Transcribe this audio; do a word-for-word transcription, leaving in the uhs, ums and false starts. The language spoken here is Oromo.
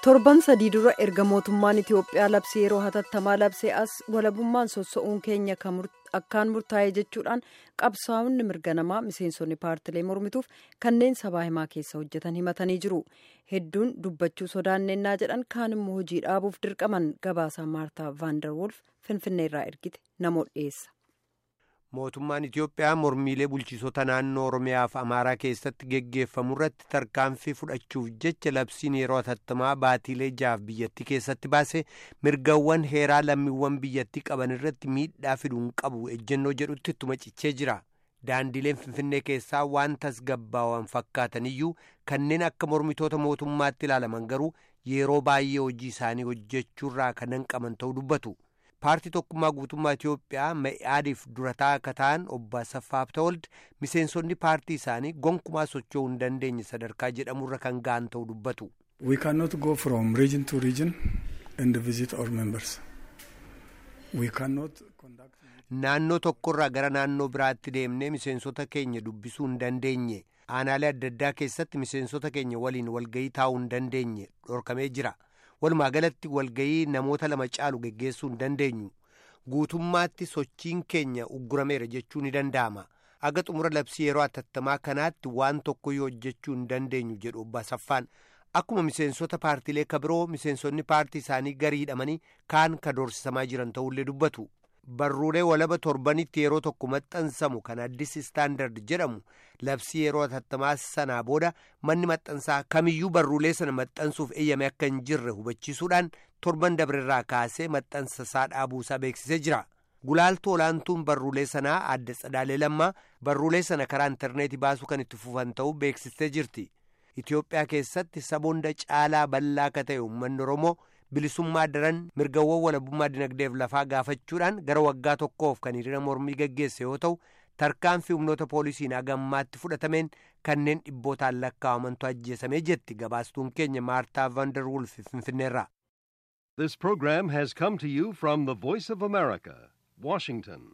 torban sadii dura erga mootummaan Itiyoophiyaa labsii yeroo hatattamaa labsee as walabummaan sossa'uun keenya akkaan murtaa'e jechuudhaan qabsaa'onni mirga namaa miseensonni paartilee mormituuf kanneen sabaa himaa keessa hojjetan himatanii jiru. Hedduun dubbachuu sodaannennaa jedhan kaan immoo hojii dhaabuuf dirqaman. Gabaasaa Maartaa Vaandarwolf Finfinneerraa ergite namoota dhiyeessa. Mootummaan Itiyoophiyaa mormiilee bulchiisota naannoo Oromiyaa fi Amaaraa keessatti geggeeffamu irratti tarkaanfii fudhachuuf jecha labsiin yeroo hatattamaa baatiilee jahaaf biyyattii keessatti baase mirgawwan heeraa lammiiwwan biyyattii qaban irratti miidhaa fiduu hin qabu ejjennoo jedhutti ittuma cichee jira. Daandileen Finfinnee keessaa waan tasgabbaawwan fakkaataniyyuu kanneen akka mormitoota mootummaatti ilaalaman garuu yeroo baay'ee hojii isaanii hojjechuurraa kan hanqaman ta'uu dubbatu. Paartii tokkummaa guutummaa Itiyoophiyaa Me'iaadiif durataa akka ta'an obbo Asaffaa Habtawald miseensonni paartii isaanii gonkumaa socho'uu hin dandeenye sadarkaa jedhamurra kan ga'an ta'uu dubbatu. We cannot go from region to region and visit our members. We cannot conduct... Naannoo tokkorraa gara naannoo biraatti deemnee miseensota keenya dubbisuu hin dandeenye. Aanaalee adda addaa keessatti miseensota keenya waliin walgahii taa'uu hin dandeenye dhorkamee jira. Walumaa galatti walgahii namoota lama caalu geggeessuu hin dandeenyu. Guutummaatti sochiin keenya uggurameera jechuu ni danda'ama. Aga xumura labsii yeroo hatattamaa kanaatti waan tokkoyyuu hojjechuu hin dandeenyu jedhu obbo Asaffaan. Akkuma miseensota paartiilee kabiroo miseensonni paartii isaanii garii hidhamanii kaan ka doorsisamaa jiran ta'ullee dubbatu. Barruulee walaba torbanitti yeroo tokko maxxansamu kan addis istaandard jedhamu labsii yeroo hatattamaa sanaa booda manni maxxansaa kamiyyuu barruulee sana maxxansuuf eeyyame akka hin jirre hubachiisuudhaan torban dabrerraa kaasee maxxansa isaa dhaabuusaa beeksisee jira. Gulaaltuu olaantuun barruulee sanaa Aadde Tsadaalee Lammaa barruulee sana karaa intarneetii baasuu kan itti fufan ta'uu beeksistee jirti. Itiyoophiyaa keessatti saboonda caalaa bal'aa akka ta'e uummanni Oromoo bilisummaa daran mirgawwan walabummaa dinagdeef lafaa gaafachuudhaan gara waggaa tokkoof kan hiriira mormii gaggeesse yoo ta'u tarkaanfii humnoota poolisiin hagammaatti fudhatameen kanneen dhibbootaan lakkaa'amantu ajjeesamee jetti gabaastuun keenya Maartaa Vaandarwolf Finfinneerraa. This program has come to you from the Voice of America, Washington.